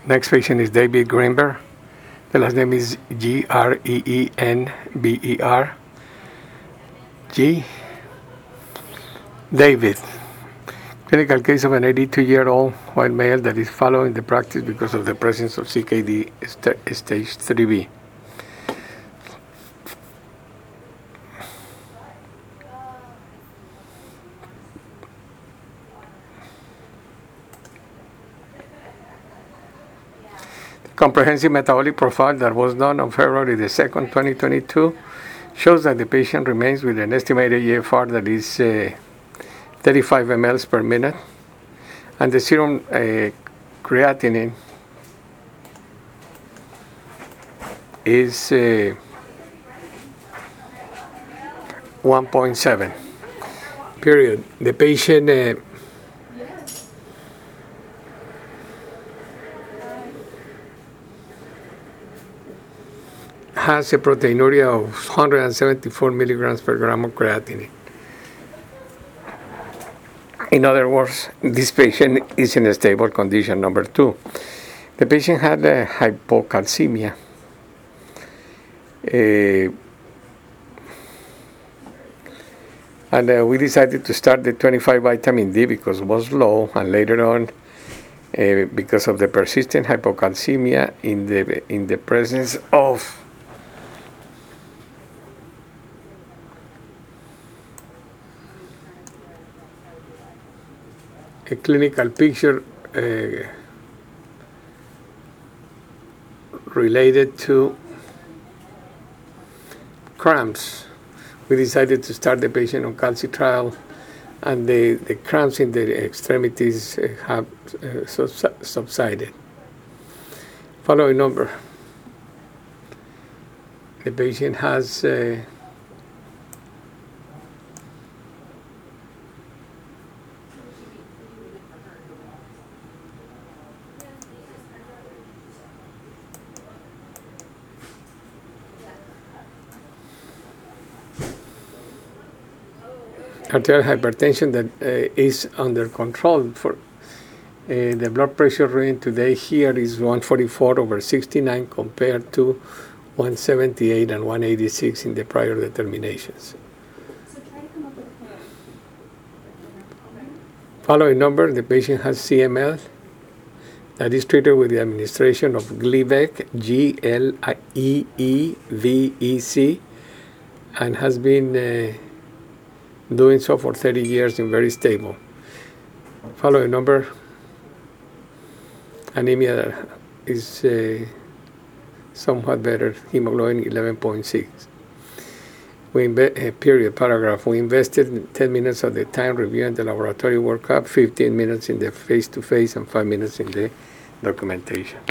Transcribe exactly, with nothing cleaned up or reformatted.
Next patient is David Greenberg. The last name is G R E E N B E R. G. David. Clinical case of an eighty-two-year-old white male that is following the practice because of the presence of C K D st- stage three B. Comprehensive metabolic profile that was done on February the second, twenty twenty-two, shows that the patient remains with an estimated E F R that is uh, thirty-five milliliters per minute, and the serum uh, creatinine is uh, one point seven. Period. The patient uh, has a proteinuria of one hundred seventy-four milligrams per gram of creatinine. In other words, this patient is in a stable condition. Number two, the patient had a hypocalcemia. Uh, and uh, we decided to start the twenty-five vitamin D because it was low, and later on, uh, because of the persistent hypocalcemia in the in the presence of a clinical picture uh, related to cramps. We decided to start the patient on calcitriol, and the, the cramps in the extremities uh, have uh, subs- subsided. Following number. The patient has uh, arterial hypertension that uh, is under control. For uh, the blood pressure reading today here is one forty-four over sixty-nine compared to one seventy-eight and one eighty-six in the prior determinations. So try to come up with a plan. Following number, the patient has C M L that is treated with the administration of Gleevec, G L E E V E C, and has been uh, doing so for thirty years and very stable. Following number, anemia is uh, somewhat better, hemoglobin eleven point six. We inve- uh, period, paragraph. We invested ten minutes of the time reviewing the laboratory workup, fifteen minutes in the face-to-face, and five minutes in the documentation.